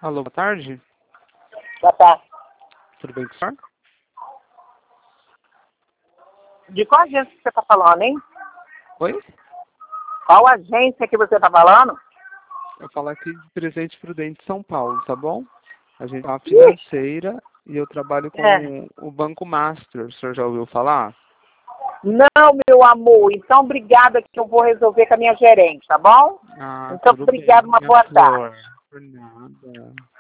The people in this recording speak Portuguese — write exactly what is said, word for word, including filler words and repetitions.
Alô, boa tarde. Boa tarde. Tudo bem com o senhor? De qual agência que você está falando, hein? Oi? Qual agência que você está falando? Eu falo aqui de Presidente Prudente, São Paulo, tá bom? A gente é uma financeira e eu trabalho com É. o Banco Master. O senhor já ouviu falar? Não, meu amor. Então, obrigada que eu vou resolver com a minha gerente, tá bom? Ah, Então, tudo bem, obrigada, uma minha boa flor. tarde. Por nada.